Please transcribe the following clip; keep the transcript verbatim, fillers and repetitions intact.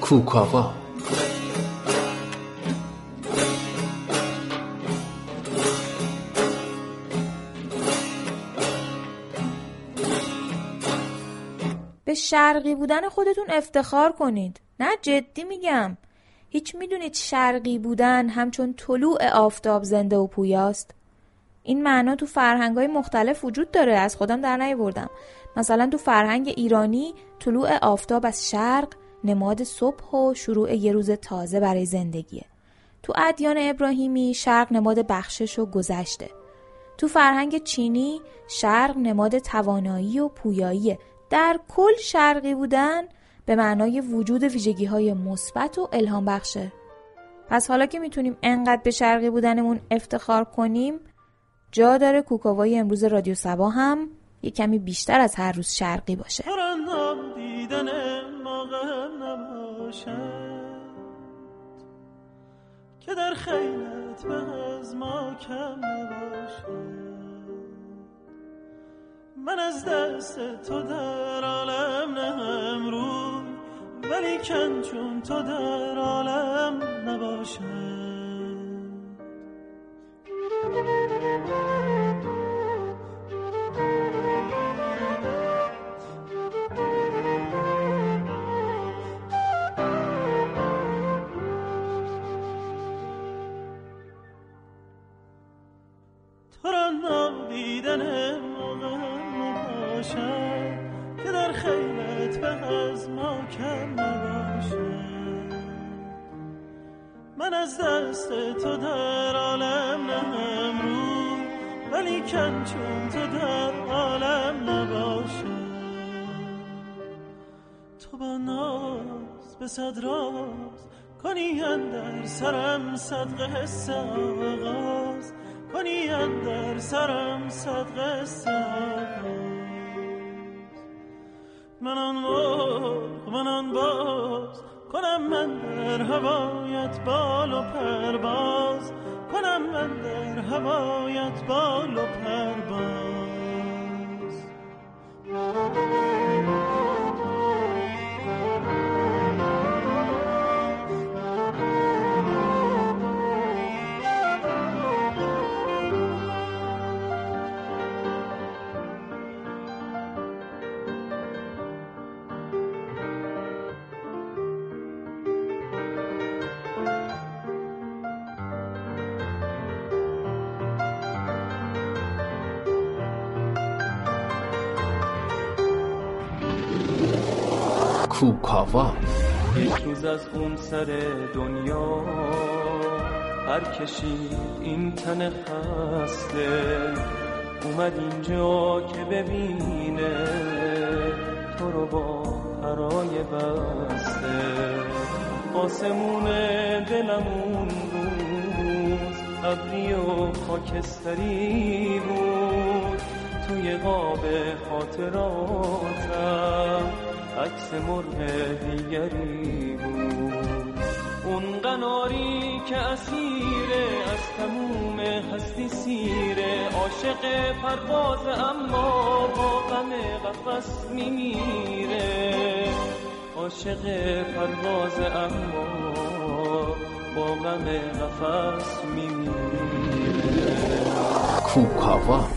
کوکاوا. به شرقی بودن خودتون افتخار کنید. نه جدی میگم. هیچ میدونید شرقی بودن همچون طلوع آفتاب زنده و پویاست؟ این معنا تو فرهنگ‌های مختلف وجود داره، از خودم در نیاوردم. مثلا تو فرهنگ ایرانی طلوع آفتاب از شرق نماد صبح و شروع یه روز تازه برای زندگیه. تو ادیان ابراهیمی شرق نماد بخشش و گذشته. تو فرهنگ چینی شرق نماد توانایی و پویاییه. در کل شرقی بودن به معنای وجود ویژگی‌های مثبت و الهام بخشه. پس حالا که میتونیم انقدر به شرقی بودنمون افتخار کنیم، جا داره کوکاوای امروز رادیو صبا هم یه کمی بیشتر از هر روز شرقی باشه. که در خیلت به از ما کم نباشد. من از دست تو در عالم نهم روی، ولی کن چون تو در عالم نباشد. تو را نادیدن موقع نباشد که در خیلت به از ما کم نباشد. من از دست تو در عالم نهم روی، ولی کن چون تو در عالم نباشد. تو با ناز به صد راز کنی اندر سرم صدقه حس آغاز، کنی اندر سرم صدقه حس آغاز. من آن مرغ من آن باز کنم من در هوایت بال و پرواز، کنم من در هوایت بال و پرواز. کوکاوا. یک روز از اون سر دنیا هر کشید این تن خسته، اومد اینجا که ببینه تو رو با پرای بسته. آسمون دلمون روز ابری و خاکستری بود، توی قاب خاطراتم عکس مرغ دیگری بود. اون قناری که اسیره از تموم هستی سیره، عاشق پرواز اما با غم قفس میمیره. عاشق پرواز اما با غم قفس میمیره. کوکاوا.